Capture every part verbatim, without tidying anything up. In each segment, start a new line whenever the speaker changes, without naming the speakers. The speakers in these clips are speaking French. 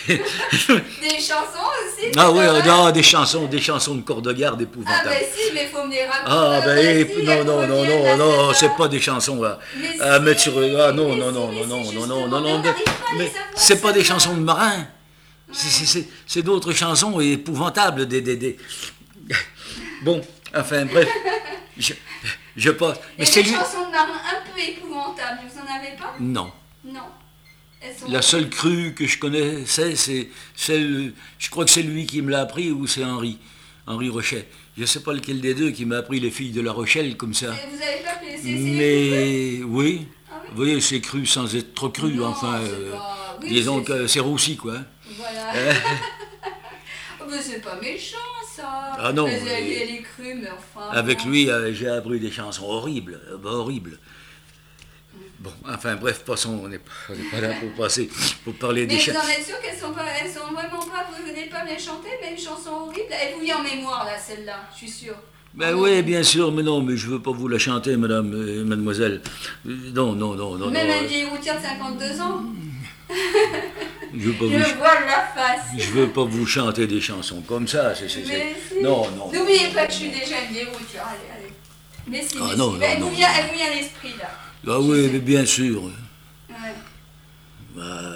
Des chansons aussi.
Ah oui,
c'est
non, des chansons, des chansons de corps de garde
Ah
épouvantables.
ben si, mais il faut me les raconter.
Ah ben
Ben
et-
si,
non,
elles
non, non,
reviennent,
non,
là,
non,
celles-là.
c'est pas des chansons à,
Mais
à
si,
mettre sur le... Ah non,
mais
non,
si,
non,
mais
non,
si,
non, non,
justement,
non, non,
mais
non,
on
non,
n'arrive pas à les
mais
savoir,
c'est pas des
celles-là.
chansons de marins, c'est- c'est c'est- c'est d'autres chansons épouvantables, des, des, des... Bon, enfin bref, je, je passe.
Et
Mais c'est
des
lui...
chansons de marins un peu épouvantables, vous en avez pas?
Non.
Non. Elles sont...
La seule crue que je connaissais, c'est celle, je crois que c'est lui qui me l'a appris ou c'est Henri, Henri Rochet. Je ne sais pas lequel des deux qui m'a appris les filles de la Rochelle comme ça.
Et vous avez pas fait c'est- c'est
Mais oui,
Ah oui?
vous voyez, c'est cru sans être trop cru,
Non,
enfin,
c'est
euh,
pas- oui,
disons
c'est-
que c'est roussi quoi.
Voilà.
Euh,
Oh, mais c'est pas méchant ça.
Ah non,
Mais
mais-
elle, elle est crue, mais enfin.
Avec
bon.
lui, euh, j'ai appris des chansons horribles, euh, bah, horribles. Bon, enfin bref, passons, on n'est pas, on n'est pas là pour passer, pour parler des
Mais vous
chansons.
en êtes sûr qu'elles sont pas, elles sont vraiment pas, vous venez pas me les chanter, mais une chanson horrible. Elle vous vient en mémoire là, celle-là, je suis sûre.
Ben oui, bien sûr, mais non, mais je veux pas vous la chanter, madame, euh, mademoiselle. Euh, Non, non, non, non.
Même
non,
un
euh,
vieil routière de cinquante-deux ans,
je veux pas
je
vous,
vois la face.
je veux pas vous chanter des chansons comme ça. c'est- c'est- c'est-
Mais si.
Non, non.
N'oubliez pas que je suis déjà une vieille routière, allez, allez. Mais si,
Ah
mais
non,
si.
non,
elle,
non,
vous vient,
non.
elle vous vient à l'esprit là.
Ah oui, mais bien sûr.
Ouais.
Bah,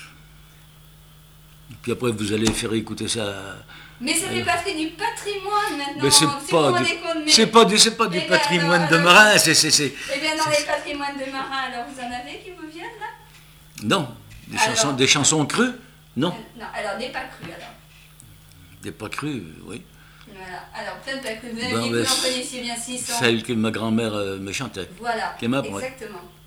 puis après, vous allez faire écouter ça.
Mais ça fait partie du patrimoine maintenant.
Mais c'est
si vous
pas,
vous
du,
rendez compte, mais-
c'est pas du, c'est pas du
Eh ben,
patrimoine
alors,
de
alors-
marin, c'est, c'est, c'est-
Eh bien, dans les patrimoines de marins, alors vous en avez qui vous viennent là?
non, des
Alors-
chansons, des chansons crues, non,
Non, alors des pas crus alors.
des pas crues, oui.
Voilà, alors plein de pas crus. Vous, avez
Bon,
dit que
ben,
vous en connaissiez bien six cents.
Celles que ma grand-mère euh, me chantait.
Voilà,
Qui m'apprend.
exactement.